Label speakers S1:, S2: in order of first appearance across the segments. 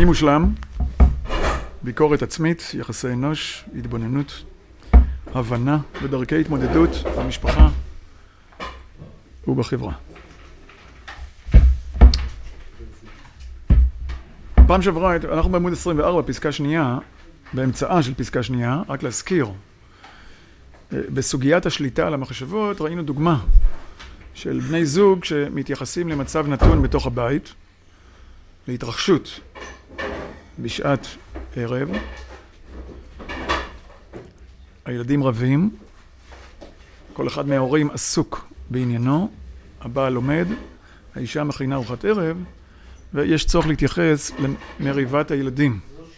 S1: מי מושלם? ביקורת עצמית, יחסי אנוש, התבוננות, הבנה ודרכי התמודדות במשפחה ובחברה. פעם שעברה, אנחנו בעמוד 24, פסקה שנייה, באמצעה של פסקה שנייה, רק להזכיר. בסוגיית השליטה על המחשבות ראינו דוגמה של בני זוג שמתייחסים למצב נתון בתוך הבית, להתרחשות בשעת ערב. הילדים רבים, כל אחד מההורים עסוק בעניינו, הבעל לומד, האישה מכינה ארוחת ערב, ויש צורך להתייחס למריבת הילדים.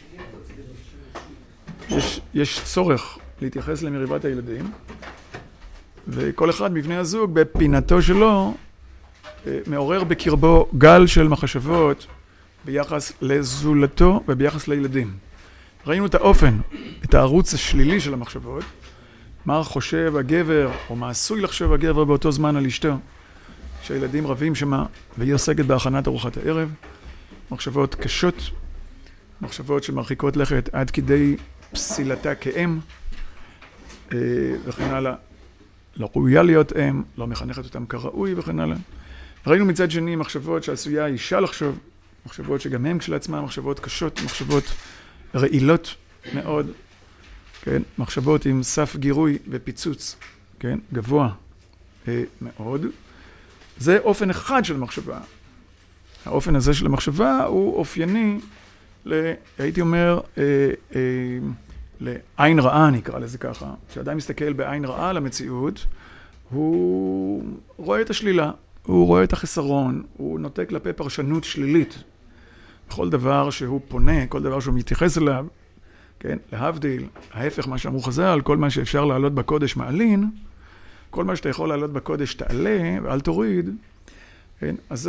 S1: יש צורך להתייחס למריבת הילדים, וכל אחד מבני הזוג בפינתו שלו מעורר בקרבו גל של מחשבות ביחס לזולתו וביחס לילדים. ראינו את האופן, את הערוץ השלילי של המחשבות, מה חושב הגבר או מה עשוי לחשוב הגבר באותו זמן על אשתו, שהילדים רבים שמה והיא עוסקת בהכנת ארוחת הערב, מחשבות קשות, מחשבות שמרחיקות לכת עד כדי פסילתה כאם וכן הלאה, לא ראויה להיות אם, לא מחנכת אותם כראוי וכן הלאה. ראינו מצד שני מחשבות שעשויה אישה לחשוב, מחשבות שגם הם כשלעצמם, מחשבות קשות, מחשבות רעילות מאוד, כן? מחשבות עם סף גירוי ופיצוץ, כן? גבוה מאוד. זה אופן אחד של מחשבה. האופן הזה של המחשבה הוא אופייני, הייתי אומר, לעין רעה נקרא לזה ככה. כשאדם מסתכל בעין רעה על המציאות, הוא רואה את השלילה, הוא רואה את החסרון, הוא נוטה כלפי פרשנות שלילית. בכל דבר שהוא פונה, כל דבר שהוא מתייחס אליו, כן, להבדיל, ההפך מה שאמרו חז"ל, כל מה שאפשר לעלות בקודש מעלין, כל מה שאתה יכול לעלות בקודש תעלה ואל תוריד, כן, אז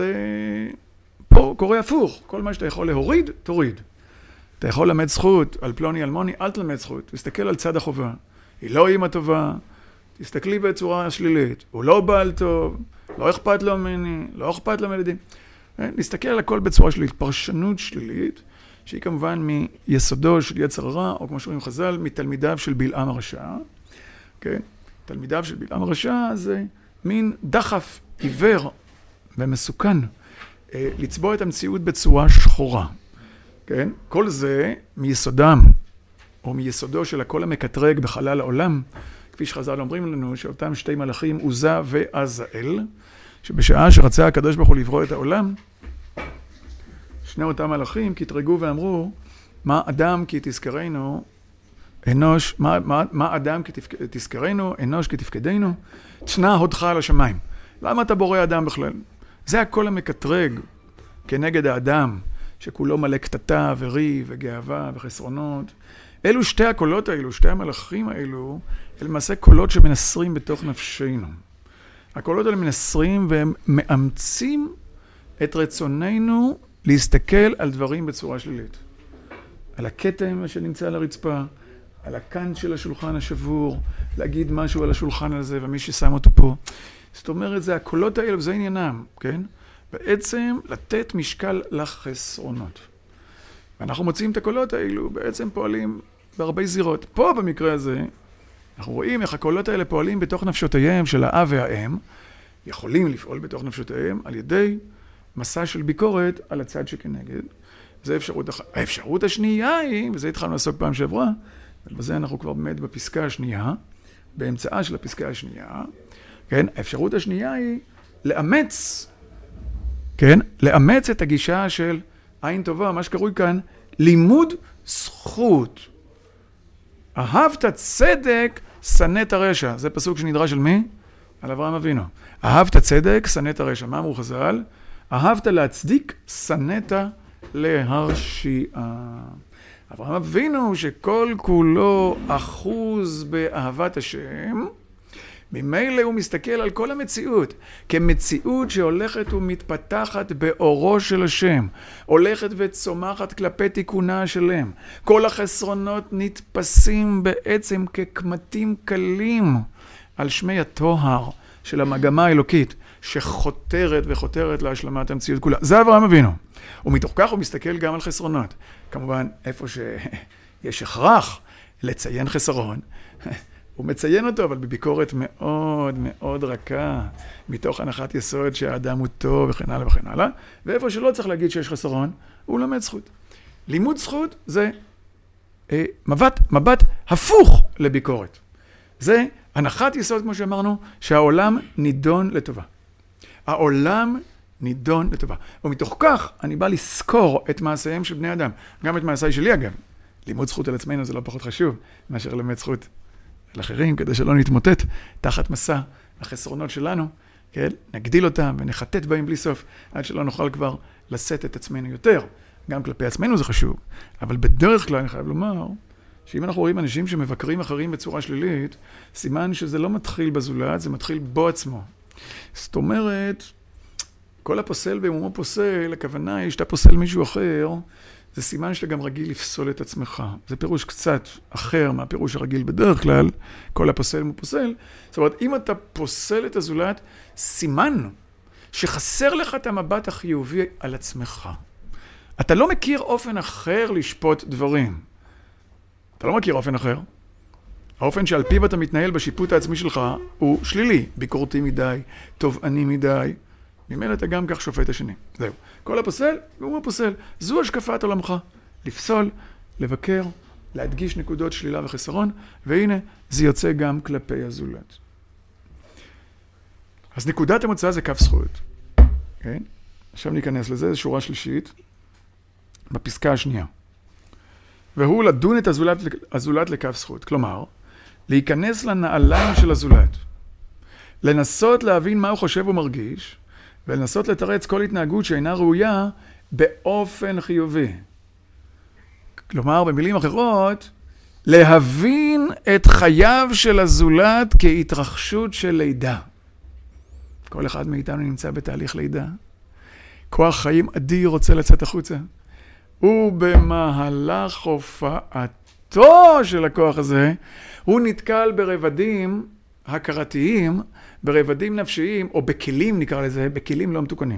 S1: פה קורה הפוך, כל מה שאתה יכול להוריד, תוריד. אתה יכול למד זכות על פלוני אלמוני, אל תלמד זכות, תסתכל על צד החובה. היא לא אימא טובה, תסתכלי בצורה שלילית, הוא לא בעל טוב, לא אכפת לו ממני, לא אכפת לו מילדים. נסתכל על הכל בצורה שלילית, פרשנות שלילית, שהיא כמובן מיסודו של יצר הרע, או כמו שאומרים חז"ל, מתלמידיו של בלעם הרשע. כן? תלמידיו של בלעם הרשע זה מין דחף עיוור ומסוכן, לצבוע את המציאות בצורה שחורה. כן? כל זה מיסודם, או מיסודו של הכל המקטרג בחלל העולם, כפי שחז"ל אומרים לנו, שאותם שתי מלאכים, עוזה ועזאל, שבשעה שרצה הקדוש ברוך הוא לברוא את העולם, שני אותם מלאכים קטרגו ואמרו, מה אדם כי תזכרנו, אנוש, מה אדם כי תזכרנו, אנוש כי תפקדנו, תשנא הודך על השמיים. למה אתה בורא אדם בכלל? זה הכל המקטרג כנגד האדם, שכולו מלא קטטה וריב וגאווה וחסרונות. אלו שתי הקולות האלו, שתי המלאכים האלו, אלה למעשה קולות שמנסרים בתוך נפשנו. הקולות האלה מנסרים והם מאמצים את רצוננו להסתכל על דברים בצורה שלילית. על הכתם שנמצא על הרצפה, על הקנט של השולחן השבור, להגיד משהו על השולחן הזה ומי ששם אותו פה. זאת אומרת, זה הקולות האלה וזה עניינם, כן? בעצם לתת משקל לחסרונות. ואנחנו מוצאים את הקולות האלו, בעצם פועלים בהרבה זירות. פה במקרה הזה, אנחנו רואים איך הקולות האלה פועלים בתוך נפשותיהם של האב והאם, יכולים לפעול בתוך נפשותיהם על ידי מסע של ביקורת על הצד שכנגד. זה אפשרות אחת. האפשרות השנייה היא, וזה התחלנו לעסוק פעם שעברה, ובזה אנחנו כבר באמת בפסקה השנייה, באמצעה של הפסקה השנייה, כן? האפשרות השנייה היא לאמץ, כן? לאמץ את הגישה של עין טובה, מה שקרוי כאן, לימוד זכות. אהבת צדק, שנאת הרשע. זה פסוק שנדרש על מי? על אברהם אבינו. אהבת צדק, שנאת הרשע. מה אמרו חז"ל? אהבת להצדיק, שנאת להרשיע. אברהם אבינו שכל כולו אחוז באהבת השם, ממילא הוא מסתכל על כל המציאות, כמציאות שהולכת ומתפתחת באורו של השם, הולכת וצומחת כלפי תיקונה שלם. כל החסרונות נתפסים בעצם כקמטים קלים על שמי הטוהר של המגמה האלוקית, שחותרת וחותרת להשלמת המציאות כולה. זה אברהם אבינו. ומתוך כך הוא מסתכל גם על חסרונות. כמובן, איפה שיש הכרח לציין חסרון, הוא מציין אותו, אבל בביקורת מאוד מאוד רכה, מתוך הנחת יסוד שהאדם הוא טוב וכן הלאה וכן הלאה, ואיפה שלא צריך להגיד שיש חסרון, הוא לומד זכות. לימוד זכות זה מבט הפוך לביקורת. זה הנחת יסוד, כמו שאמרנו, שהעולם נידון לטובה. העולם נידון לטובה. ומתוך כך אני בא לזכור את מעשיהם של בני אדם. גם את מעשיי שלי אגב. לימוד זכות על עצמנו זה לא פחות חשוב מאשר לימוד זכות על אחרים, כדי שלא נתמוטט תחת מסע החסרונות שלנו, כן? נגדיל אותם ונחטט בהם בלי סוף, עד שלא נוכל כבר לשאת את עצמנו יותר. גם כלפי עצמנו זה חשוב, אבל בדרך כלל אני חייב לומר, שאם אנחנו רואים אנשים שמבקרים אחרים בצורה שלילית, סימן שזה לא מתחיל בזולת, זה מתחיל בו עצמו. זאת אומרת, כל הפוסל באמומו פוסל, הכוונה היא שאתה פוסל מישהו אחר, זה סימן שאתה גם רגיל לפסול את עצמך. זה פירוש קצת אחר מהפירוש הרגיל בדרך כלל, כל הפוסל הוא פוסל. זאת אומרת, אם אתה פוסל את הזולת, סימן שחסר לך את המבט החיובי על עצמך. אתה לא מכיר אופן אחר לשפוט דברים. אתה לא מכיר אופן אחר. האופן שעל פיו אתה מתנהל בשיפוט העצמי שלך הוא שלילי, ביקורתי מדי, תובעני מדי. ממילא אתה גם כך שופט השני. זהו. כל הפוסל, הוא הפוסל. זו השקפת עולמך. לפסול, לבקר, להדגיש נקודות שלילה וחסרון, והנה, זה יוצא גם כלפי הזולת. אז נקודת המוצא זה כף זכות. כן? עכשיו ניכנס לזה, זו שורה שלישית, בפסקה השנייה. והוא לדון את הזולת לכף זכות. כלומר, להיכנס לנעליים של הזולת. לנסות להבין מה הוא חושב ומרגיש, ולנסות לתרץ כל התנהגות שאינה ראויה באופן חיובי. כלומר, במילים אחרות, להבין את חייו של הזולת כהתרחשות של לידה. כל אחד מאיתנו נמצא בתהליך לידה. כוח חיים אדיר רוצה לצאת החוצה. ובמהלך הופעתו של הכוח הזה, הוא נתקל ברבדים הכרתיים, ברבדים נפשיים, או בכלים נקרא לזה, בכלים לא מתוקנים.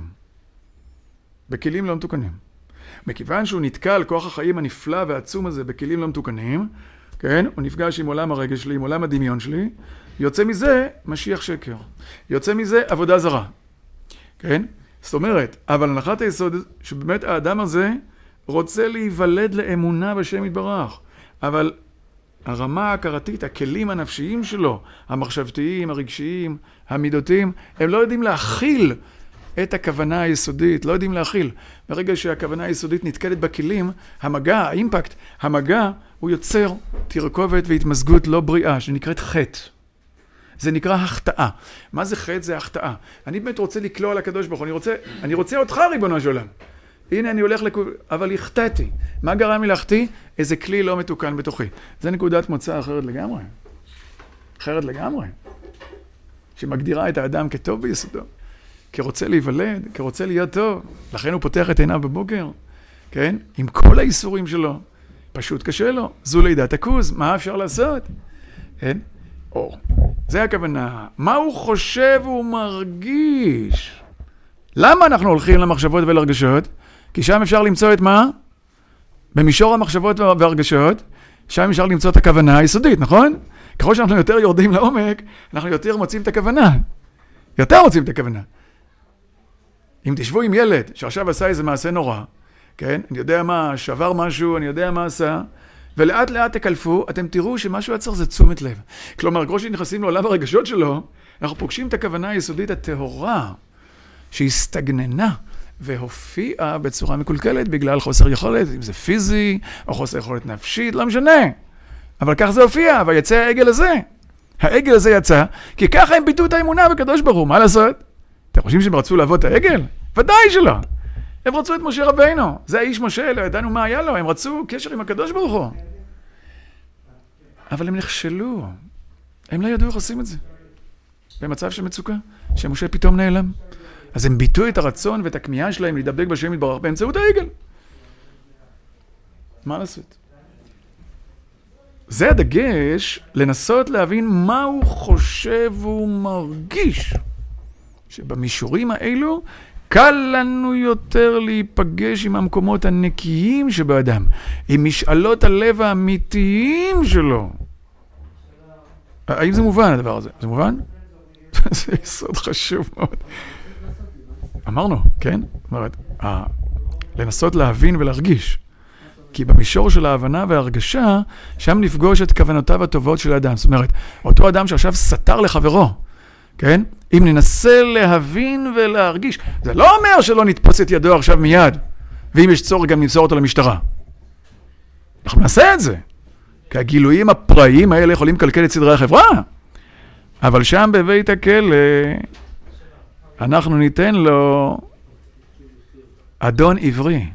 S1: בכלים לא מתוקנים. מכיוון שהוא נתקל, כוח החיים הנפלא והעצום הזה, בכלים לא מתוקנים, כן? הוא נפגש עם עולם הרגש שלי, עם עולם הדמיון שלי, יוצא מזה משיח שקר. יוצא מזה עבודה זרה. כן? זאת אומרת, אבל הנחת היסוד שבאמת האדם הזה רוצה להיוולד לאמונה בשם יתברך. אבל הרמה ההכרתית, הכלים הנפשיים שלו, המחשבתיים, הרגשיים, המידותיים, הם לא יודעים להכיל את הכוונה היסודית, לא יודעים להכיל. ברגע שהכוונה היסודית נתקלת בכלים, המגע, האימפקט, המגע הוא יוצר תרכובת והתמזגות לא בריאה, שנקראת חטא. זה נקרא החטאה. מה זה חטא? זה החטאה. אני באמת רוצה לקלוע על הקדוש ברוך הוא, אני רוצה אותך ריבונו של עולם. הנה אני הולך אבל החטאתי. מה גרם לי להחטיא? איזה כלי לא מתוקן בתוכי. זה נקודת מוצא אחרת לגמרי. אחרת לגמרי. שמגדירה את האדם כטוב ביסודו. כרוצה להיוולד, כרוצה להיות טוב. לכן הוא פותח את עיניו בבוקר. כן? עם כל האיסורים שלו. פשוט קשה לו. זו לידת הכוז. מה אפשר לעשות? כן? זה הכוונה. מה הוא חושב ומרגיש? למה אנחנו הולכים למחשבות ולרגשות? כי שם אפשר למצוא את מה? במישור המחשבות והרגשות, שם אפשר למצוא את הכוונה היסודית, נכון? ככל שאנחנו יותר יורדים לעומק, אנחנו יותר מוצאים את הכוונה. יותר מוצאים את הכוונה. אם תשבו עם ילד שעכשיו עשה איזה מעשה נורא, כן? אני יודע מה, שבר משהו, אני יודע מה עשה, ולאט לאט תקלפו, אתם תראו שמשהו עצר זה תשומת לב. כלומר, כמו שנכנסים לעולם הרגשות שלו, אנחנו פוגשים את הכוונה היסודית הטהורה, שהסתגננה והופיעה בצורה מקולקלת בגלל חוסר יכולת, אם זה פיזי או חוסר יכולת נפשית, לא משנה. אבל כך זה הופיע, ויצא העגל הזה. העגל הזה יצא, כי ככה הם ביטאו את האמונה בקדוש ברוך הוא. מה לעשות? אתם חושבים שהם רצו לעבוד את העגל? ודאי שלא. הם רצו את משה רבינו. זה האיש משה, לא ידענו מה היה לו. הם רצו קשר עם הקדוש ברוך הוא. אבל הם נכשלו. הם לא ידעו איך עושים את זה. במצב של מצוקה, שמשה פתאום נעלם. אז הם ביטאו את הרצון ואת הכמיהה שלהם להידבק בשם יתברך באמצעות העגל. מה לעשות? זה הדגש לנסות להבין מה הוא חושב ומרגיש שבמישורים האלו קל לנו יותר להיפגש עם המקומות הנקיים שבאדם, עם משאלות הלב האמיתיים שלו. האם זה מובן הדבר הזה? זה מובן? זה יסוד חשוב מאוד. אמרנו, כן? זאת אומרת, לנסות להבין ולהרגיש. כי במישור של ההבנה וההרגשה, שם נפגוש את כוונותיו הטובות של האדם. זאת אומרת, אותו אדם שעכשיו סתר לחברו, כן? אם ננסה להבין ולהרגיש, זה לא אומר שלא נתפוס את ידו עכשיו מיד, ואם יש צורך גם נמסור אותו למשטרה. אנחנו נעשה את זה, כי הגילויים הפראיים האלה יכולים לקלקל את סדרי החברה, אבל שם בבית הכלא, אנחנו ניתן לו אדון עברי.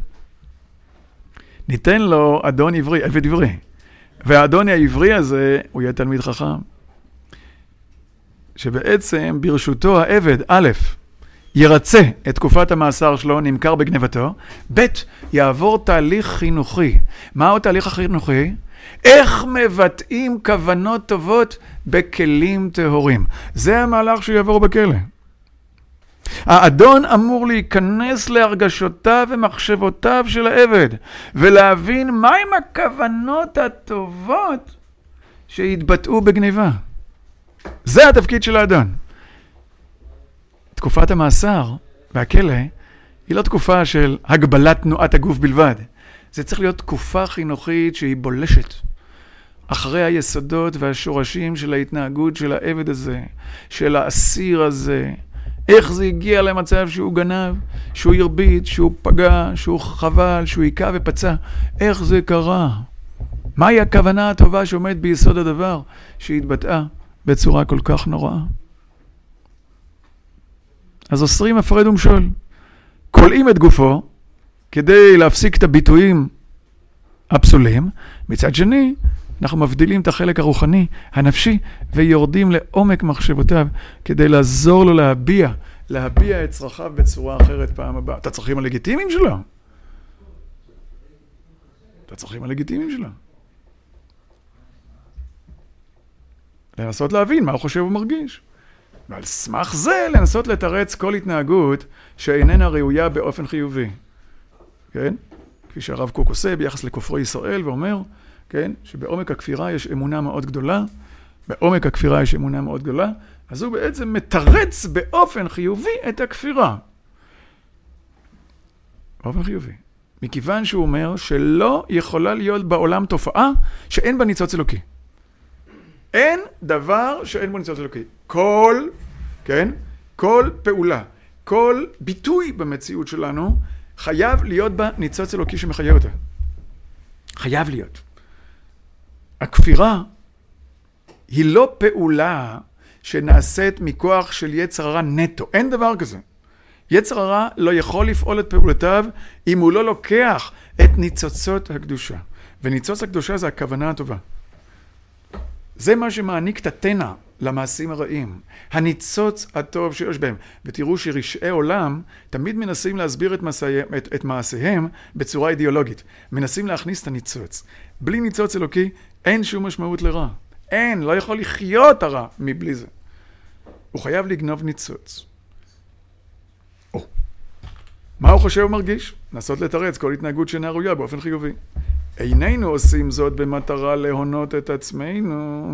S1: ניתן לו אדון עברי, עבד עברי. והאדון העברי הזה, הוא יהיה תלמיד חכם. שבעצם ברשותו העבד, א', ירצה את תקופת המאסר שלו, נמכר בגנבתו, ב', יעבור תהליך חינוכי. מהו תהליך החינוכי? איך מבטאים כוונות טובות בכלים טהורים. זה המהלך שהוא יעבור בכלא. האדון אמור להיכנס להרגשותיו ומחשבותיו של העבד, ולהבין מהם הכוונות הטובות שהתבטאו בגניבה. זה התפקיד של האדון. תקופת המאסר והכלא היא לא תקופה של הגבלת תנועת הגוף בלבד. זה צריך להיות תקופה חינוכית שהיא בולשת אחרי היסודות והשורשים של ההתנהגות של העבד הזה, של האסיר הזה. איך זה הגיע למצב שהוא גנב, שהוא הרביץ, שהוא פגע, שהוא חבל, שהוא עיקה ופצע. איך זה קרה? מהי הכוונה הטובה שעומד ביסוד הדבר שהתבטאה בצורה כל כך נוראה? אז אוסרים הפרד ומשול. קולעים את גופו כדי להפסיק את הביטויים הפסולים. מצד שני, אנחנו מבדילים את החלק הרוחני, הנפשי, ויורדים לעומק מחשבותיו כדי לעזור לו להביע את צרכיו בצורה אחרת פעם הבאה. את הצרכים הלגיטימיים שלו. את הצרכים הלגיטימיים שלו. לנסות להבין מה הוא חושב ומרגיש. ועל סמך זה לנסות לתרץ כל התנהגות שאיננה ראויה באופן חיובי. כן? כפי שהרב קוק עושה ביחס לכופרי ישראל ואומר, כן? שבעומק הכפירה יש אמונה מאוד גדולה, בעומק הכפירה יש אמונה מאוד גדולה, אז הוא בעצם מתרץ באופן חיובי את הכפירה. באופן חיובי. מכיוון שהוא אומר שלא יכולה להיות בעולם תופעה שאין בה ניצוץ אלוקי. אין דבר שאין בו ניצוץ אלוקי. כל פעולה, כל ביטוי במציאות שלנו, חייב להיות בה ניצוץ אלוקי שמחיה אותה. חייב להיות. הכפירה היא לא פעולה שנעשית מכוח של יצר הרע נטו. אין דבר כזה. יצר הרע לא יכול לפעול את פעולותיו אם הוא לא לוקח את ניצוצות הקדושה. וניצוץ הקדושה זה הכוונה הטובה. זה מה שמעניק את התנע למעשים הרעים. הניצוץ הטוב שיש בהם. ותראו שרשעי עולם תמיד מנסים להסביר את מעשיהם בצורה אידיאולוגית. מנסים להכניס את הניצוץ. בלי ניצוץ אלוקי אין שום משמעות לרע. אין, לא יכול לחיות הרע מבלי זה. הוא חייב לגנוב ניצוץ. מה הוא חושב ומרגיש? נסות לתרץ כל התנהגות שאינה ראויה באופן חיובי. איננו עושים זאת במטרה להונות את עצמנו.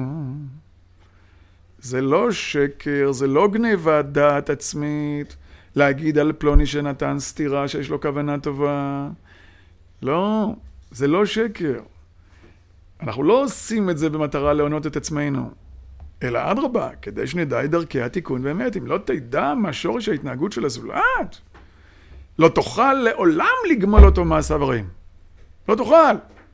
S1: זה לא שקר, זה לא גניבת דעת עצמית, להגיד על פלוני שנתן סתירה שיש לו כוונה טובה. לא, זה לא שקר. אנחנו לא עושים את זה במטרה להונות את עצמנו, אלא אדרבה, כדי שנדע את דרכי התיקון באמת. אם לא תדע מה שורש ההתנהגות של הזולת, לא תוכל לעולם לגמול אותו מעשיו הרעים. לא תוכל.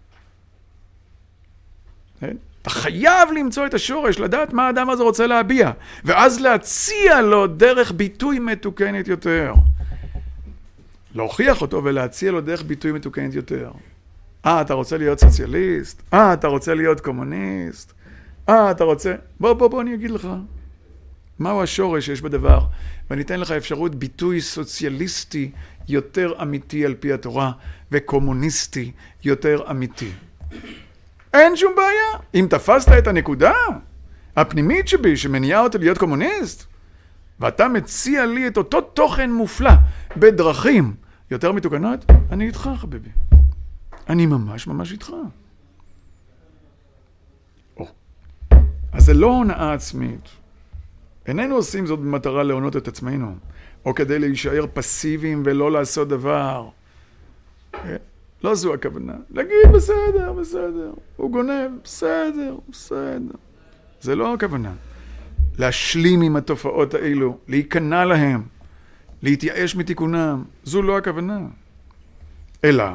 S1: אתה חייב למצוא את השורש, לדעת מה האדם הזה רוצה להביע, ואז להציע לו דרך ביטוי מתוקנת יותר. להוכיח אותו ולהציע לו דרך ביטוי מתוקנת יותר. אתה רוצה להיות סוציאליסט? אתה רוצה להיות קומוניסט? אתה רוצה... בוא אני אגיד לך. מהו השורש שיש בדבר? ואני אתן לך אפשרות ביטוי סוציאליסטי יותר אמיתי על פי התורה, וקומוניסטי יותר אמיתי. אין שום בעיה. אם תפסת את הנקודה הפנימית שבי, שמניעה אותי להיות קומוניסט, ואתה מציע לי את אותו תוכן מופלא בדרכים יותר מתוקנות, אני איתך, חביבי. אני ממש ממש איתך. אז זה לא הונאה עצמית. איננו עושים זאת במטרה להונות את עצמנו, או כדי להישאר פסיביים ולא לעשות דבר. לא זו הכוונה. להגיד בסדר, בסדר. הוא גונב, בסדר, בסדר. זה לא הכוונה. להשלים עם התופעות האלו, להיכנע להם, להתייאש מתיקונם. זו לא הכוונה. אלא,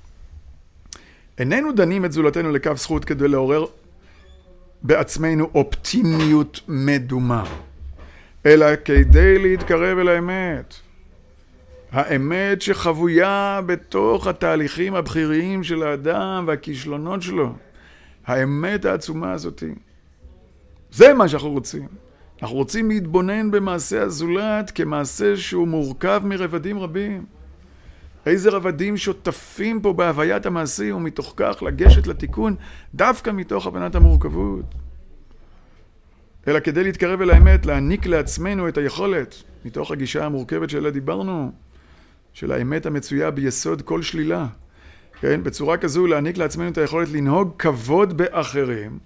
S1: איננו דנים את זולתנו לכף זכות כדי לעורר בעצמנו אופטימיות מדומה, אלא כדי להתקרב אל האמת. האמת שחבויה בתוך התהליכים הבחיריים של האדם והכישלונות שלו. האמת העצומה הזאת. זה מה שאנחנו רוצים. אנחנו רוצים להתבונן במעשה הזולת כמעשה שהוא מורכב מרבדים רבים. איזה רבדים שותפים פה בהוויית המעשי ומתוך כך לגשת לתיקון דווקא מתוך הבנת המורכבות. אלא כדי להתקרב אל האמת, להעניק לעצמנו את היכולת מתוך הגישה המורכבת שעליה דיברנו, של האמת המצויה ביסוד כל שלילה. כן? בצורה כזו להעניק לעצמנו את היכולת לנהוג כבוד באחרים,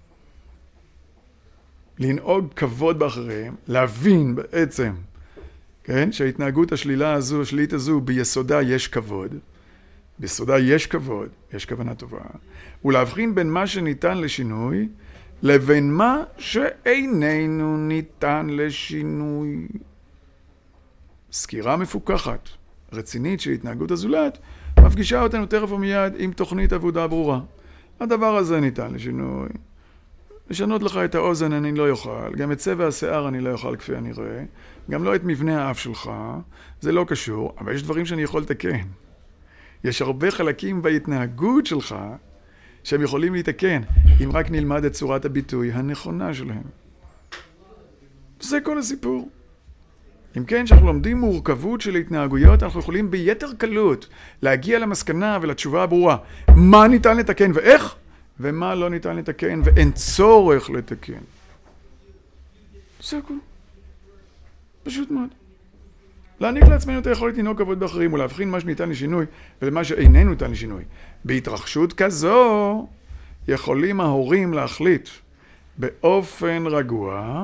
S1: להבין בעצם, כן? שההתנהגות השלילית הזו, ביסודה יש כבוד. ביסודה יש כבוד, יש כוונה טובה. ולהבחין בין מה שניתן לשינוי, לבין מה שאיננו ניתן לשינוי. סקירה מפוקחת, רצינית של התנהגות הזולת, מפגישה אותנו תכף ומיד עם תוכנית עבודה ברורה. הדבר הזה ניתן לשינוי. לשנות לך את האוזן אני לא יוכל, גם את צבע השיער אני לא יוכל כפי אני רואה, גם לא את מבנה האף שלך, זה לא קשור, אבל יש דברים שאני יכול לתקן. יש הרבה חלקים בהתנהגות שלך שהם יכולים להתקן, אם רק נלמד את צורת הביטוי הנכונה שלהם. זה כל הסיפור. אם כן, שאנחנו לומדים מורכבות של התנהגויות, אנחנו יכולים ביתר קלות להגיע למסקנה ולתשובה הברורה. מה ניתן לתקן ואיך? ומה לא ניתן לתקן ואין צורך לתקן. זה הכל. פשוט מאוד. להעניק לעצמנו את היכולת לנהוג כבוד באחרים ולהבחין מה שניתן לשינוי ולמה שאיננו ניתן לשינוי. בהתרחשות כזו יכולים ההורים להחליט באופן רגוע,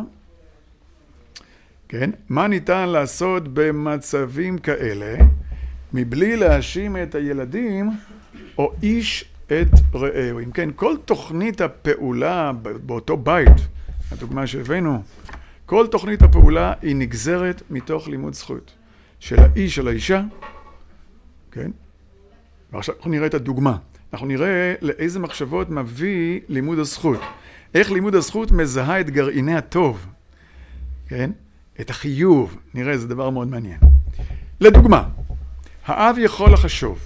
S1: כן? מה ניתן לעשות במצבים כאלה מבלי להאשים את הילדים או איש את רעהו. אם כן, כל תוכנית הפעולה באותו בית, הדוגמה שהבאנו, כל תוכנית הפעולה היא נגזרת מתוך לימוד זכות של האיש, של האישה, כן? ועכשיו אנחנו נראה את הדוגמה. אנחנו נראה לאיזה מחשבות מביא לימוד הזכות. איך לימוד הזכות מזהה את גרעיני הטוב, כן? את החיוב. נראה, זה דבר מאוד מעניין. לדוגמה, האב יכול לחשוב.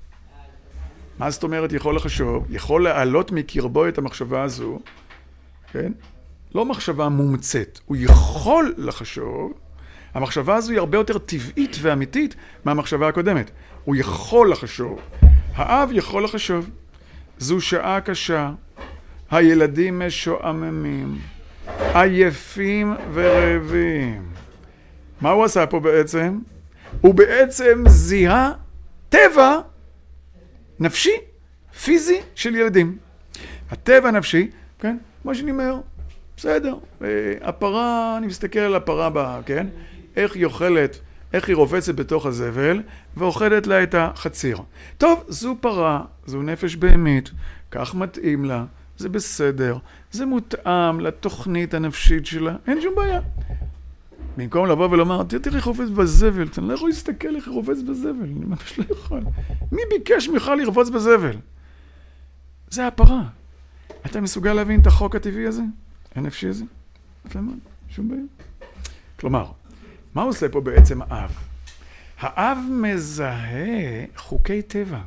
S1: מה זאת אומרת יכול לחשוב? יכול להעלות מקרבו את המחשבה הזו, כן? לא מחשבה מומצאת, הוא יכול לחשוב. המחשבה הזו היא הרבה יותר טבעית ואמיתית מהמחשבה הקודמת. הוא יכול לחשוב. האב יכול לחשוב. זו שעה קשה. הילדים משועממים. עייפים ורעבים. מה הוא עשה פה בעצם? הוא בעצם זיהה טבע נפשי, פיזי של ילדים. הטבע הנפשי, כן? מה שאני אומר, בסדר. הפרה, אני מסתכל על הפרה בה, כן? איך היא אוכלת, איך היא רובצת בתוך הזבל, ואוכלת לה את החציר. טוב, זו פרה, זו נפש בהמית, כך מתאים לה, זה בסדר, זה מותאם לתוכנית הנפשית שלה, אין שום בעיה. במקום לבוא ולומר, תראה איך רובץ בזבל, אני לא יכול להסתכל איך רובץ בזבל, אני ממש לא יכול. מי ביקש ממך לרבוץ בזבל? זה הפרה. אתה מסוגל להבין את החוק הטבעי הזה? הנפשי הזה? יפה מאוד, שום בעיה. כלומר, מה הוא עושה פה בעצם האב? האב מזהה חוקי טבע.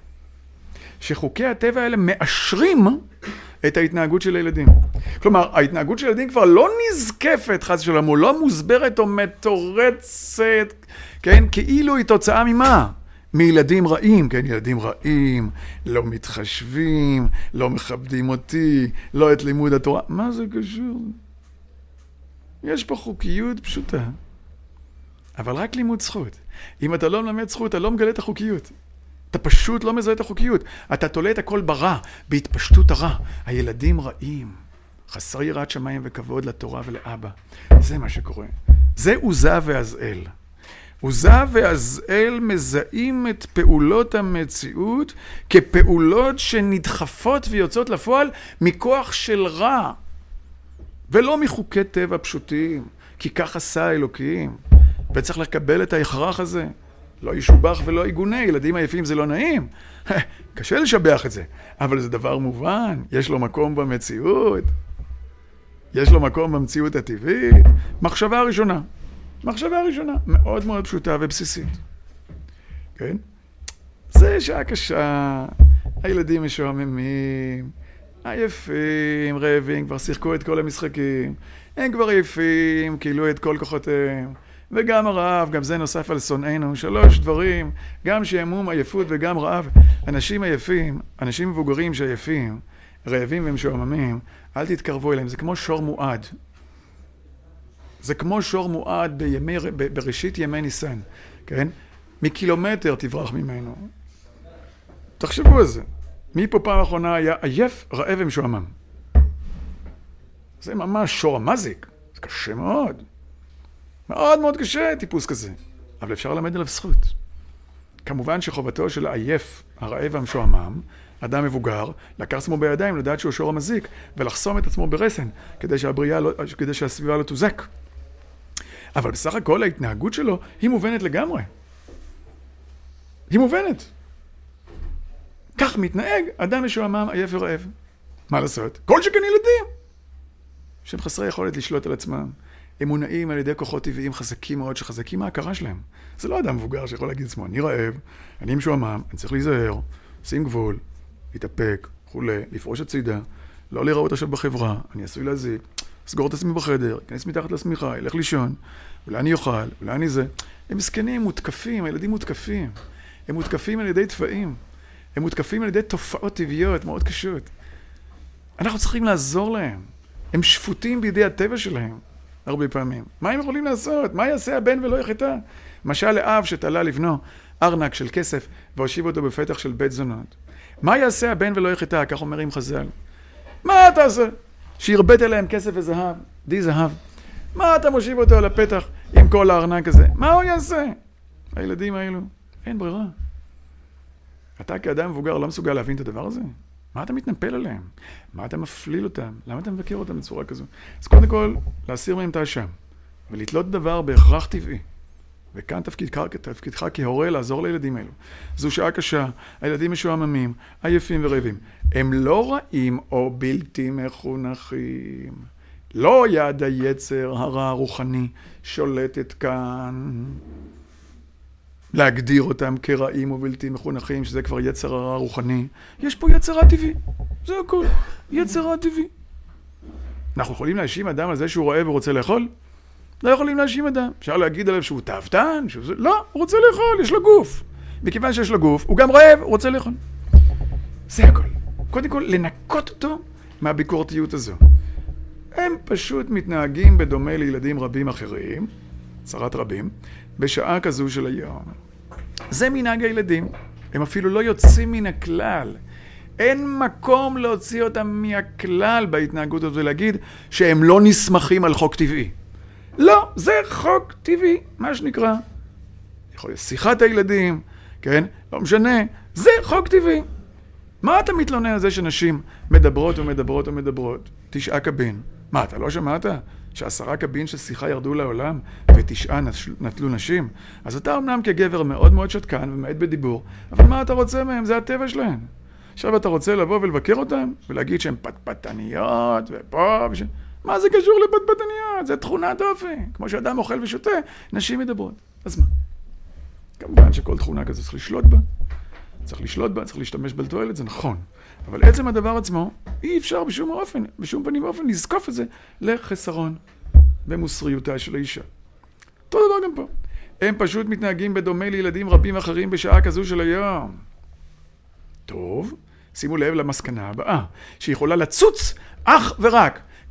S1: שחוקי הטבע האלה מאשרים את ההתנהגות של הילדים. כלומר, ההתנהגות של הילדים כבר לא נזקפת, חס ושלום, או לא מוסברת או מתורצת, כן? כאילו היא תוצאה ממה? מילדים רעים, כן? ילדים רעים, לא מתחשבים, לא מכבדים אותי, לא את לימוד התורה. מה זה קשור? יש פה חוקיות פשוטה. אבל רק לימוד זכות. אם אתה לא מלמד זכות, אתה לא מגלה את החוקיות. אתה פשוט לא מזהה את החוקיות. אתה תולה את הכל ברע, בהתפשטות הרע. הילדים רעים. חסרי יראת שמיים וכבוד לתורה ולאבא. זה מה שקורה. זה עוזה ועזאל. עוזה ועזאל מזהים את פעולות המציאות כפעולות שנדחפות ויוצאות לפועל מכוח של רע. ולא מחוקי טבע פשוטים, כי כך עשה האלוקים. וצריך לקבל את ההכרח הזה. לא ישובח ולא יגונה, ילדים עייפים זה לא נעים. קשה לשבח את זה, אבל זה דבר מובן. יש לו מקום במציאות. יש לו מקום במציאות הטבעית. מחשבה ראשונה. מחשבה ראשונה. מאוד מאוד פשוטה ובסיסית. כן? זה שעה קשה. הילדים משועממים. עייפים, רעבים, כבר שיחקו את כל המשחקים. הם כבר עייפים, כאילו את כל כוחותיהם. וגם הרעב, גם זה נוסף על שונאינו. 3 דברים, גם שעמום, עייפות וגם רעב. אנשים עייפים, אנשים מבוגרים שעייפים, רעבים ומשועממים, אל תתקרבו אליהם. זה כמו שור מועד. זה כמו שור מועד בראשית ימי ניסן. כן? מקילומטר תברח ממנו. תחשבו על זה. מי פה פעם האחרונה היה עייף, רעב ומשועמם? זה ממש שור המזיק. זה קשה מאוד. מאוד מאוד קשה טיפוס כזה. אבל אפשר ללמד עליו זכות. כמובן שחובתו של העייף, הרעב והמשועמם, אדם מבוגר, לקח עצמו בידיים לדעת שהוא שור המזיק, ולחסום את עצמו ברסן, כדי שהסביבה לא תוזק. אבל בסך הכל ההתנהגות שלו היא מובנת לגמרי. היא מובנת. כך מתנהג אדם משועמם, עייף ורעב. מה לעשות? כל שכן ילדים! שהם חסרי יכולת לשלוט על עצמם. הם מונעים על ידי כוחות טבעיים חזקים מאוד, שחזקים מההכרה שלהם. זה לא אדם מבוגר שיכול להגיד עצמו, אני רעב, אני משועמם, אני צריך להיזהר, שים גבול, להתאפק, חולה, לפרוש הצידה, לא להיראות עכשיו בחברה, אני עשוי להזיק, סגור את עצמי בחדר, כנס מתחת לשמיכה, ילך לישון, אולי אני אוכל, אולי אני זה. הם מסכנים, מותקפים, הילדים מותקפים. הם מותקפים על ידי טבעים. הם מותקפים על ידי תופעות טבעיות מאוד קשות. אנחנו צריכים לעזור להם. הם שפוטים בידי הטבע שלהם, הרבה פעמים. מה הם יכולים לעשות? מה יעשה הבן ולא יחטא? משל לאב שתלה לבנו ארנק של כסף והושיב אותו בפתח של בית זונות. מה יעשה הבן ולא יחטא? כך אומרים חז"ל. מה אתה עושה? שירבט אליהם כסף וזהב, די זהב. מה אתה מושיב אותו על הפתח עם כל הארנק הזה? מה הוא יעשה? הילדים האלו, אין ברירה. אתה כאדם מבוגר לא מסוגל להבין את הדבר הזה? מה אתה מתנפל עליהם? מה אתה מפליל אותם? למה אתה מבקר אותם בצורה כזו? אז קודם כל, להסיר מהם את האשם, ולתלות דבר בהכרח טבעי. וכאן תפקידך כהורה לעזור לילדים האלו. זו שעה קשה, הילדים משועממים, עייפים ורעבים. הם לא רעים או בלתי מחונכים. לא יד היצר הרע הרוחני שולטת כאן. להגדיר אותם כרעים ובלתי מחונכים, שזה כבר יצר הרע הרוחני. יש פה יצר רע טבעי. זה הכל. יצר רע טבעי. אנחנו יכולים להאשים אדם על זה שהוא רעב ורוצה לאכול? לא יכולים להאשים אדם. אפשר להגיד עליו שהוא תאוותן, לא, הוא רוצה לאכול, יש לו גוף. מכיוון שיש לו גוף, הוא גם רעב, הוא רוצה לאכול. זה הכל. קודם כל, לנקות אותו מהביקורתיות הזו. הם פשוט מתנהגים בדומה לילדים רבים אחרים, צרת רבים, בשעה כזו של היום. זה מנהג הילדים. הם אפילו לא יוצאים מן הכלל. אין מקום להוציא אותם מהכלל בהתנהגות הזו ולהגיד שהם לא נסמכים על חוק טבעי. לא, זה חוק טבעי, מה שנקרא. יכול להיות שיחת הילדים, כן? לא משנה, זה חוק טבעי. מה אתה מתלונן על זה שנשים מדברות ומדברות ומדברות? 9 קבין. מה, אתה לא שמעת? ש10 קבין של שיחה ירדו לעולם ו9 נטלו נשים? אז אתה אמנם כגבר מאוד מאוד שתקן ומעט בדיבור, אבל מה אתה רוצה מהם? זה הטבע שלהם. עכשיו אתה רוצה לבוא ולבקר אותם ולהגיד שהן פטפטניות ופה ושם. מה זה קשור לפטפטניות? זה תכונת אופי. כמו שאדם אוכל ושותה, נשים מדברות. אז מה? כמובן שכל תכונה כזו צריך לשלוט בה. צריך להשתמש בתועלת, זה נכון. אבל עצם הדבר עצמו, אי אפשר בשום פנים ואופן, לזקוף את זה לחסרון במוסריותה של האישה. אותו דבר גם פה. הם פשוט מתנהגים בדומה לילדים רבים אחרים בשעה כזו של היום. טוב, שימו לב למסקנה הבאה, שיכולה לצוץ אך ורק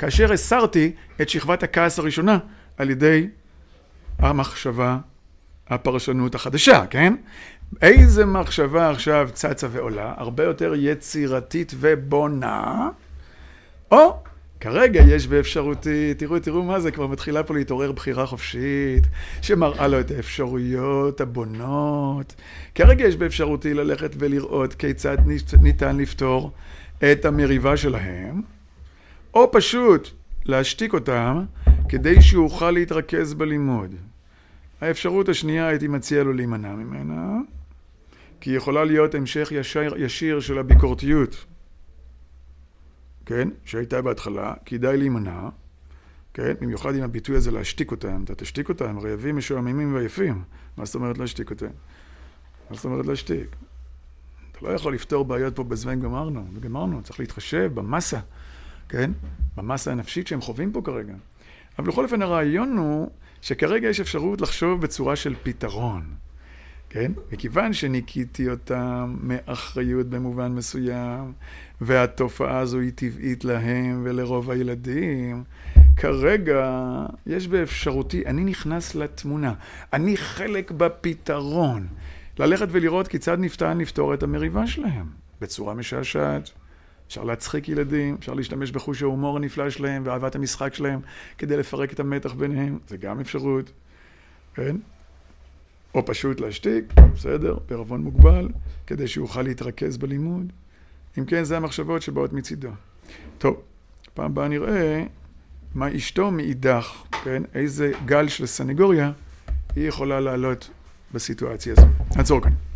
S1: כאשר הסרתי את שכבת הכעס הראשונה על ידי המחשבה, הפרשנות החדשה, כן? איזה מחשבה עכשיו צצה ועולה, הרבה יותר יצירתית ובונה, או כרגע יש באפשרותי, תראו מה זה, כבר מתחילה פה להתעורר בחירה חופשית, שמראה לו את האפשרויות הבונות. כרגע יש באפשרותי ללכת ולראות כיצד ניתן לפתור את המריבה שלהם, או פשוט להשתיק אותם כדי שיוכל להתרכז בלימוד. האפשרות השנייה הייתי מציע לו להימנע ממנה, כי היא יכולה להיות המשך ישיר של הביקורתיות. כן? שהייתה בהתחלה, כדאי להימנע, כן? במיוחד עם הביטוי הזה להשתיק אותם. אתה תשתיק אותם, רעבים, משועממים ויפים. מה זאת אומרת להשתיק אותם? מה זאת אומרת להשתיק? אתה לא יכול לפתור בעיות פה בזמן גמרנו. צריך להתחשב במסה, כן? במסה הנפשית שהם חווים פה כרגע. אבל בכל אופן הרעיון הוא שכרגע יש אפשרות לחשוב בצורה של פתרון. כן? מכיוון שניקיתי אותם מאחריות במובן מסוים, והתופעה הזו היא טבעית להם ולרוב הילדים, כרגע יש באפשרותי, אני נכנס לתמונה, אני חלק בפתרון, ללכת ולראות כיצד ניתן לפתור את המריבה שלהם, בצורה משעשעת. אפשר להצחיק ילדים, אפשר להשתמש בחוש ההומור הנפלא שלהם ואהבת המשחק שלהם, כדי לפרק את המתח ביניהם, זה גם אפשרות, כן? או פשוט להשתיק, בסדר, בערבון מוגבל, כדי שיוכל להתרכז בלימוד. אם כן, זה המחשבות שבאות מצידו. טוב, פעם הבאה נראה מה אשתו מאידך, כן? איזה גל של סנגוריה היא יכולה לעלות בסיטואציה הזו. נעצור כאן.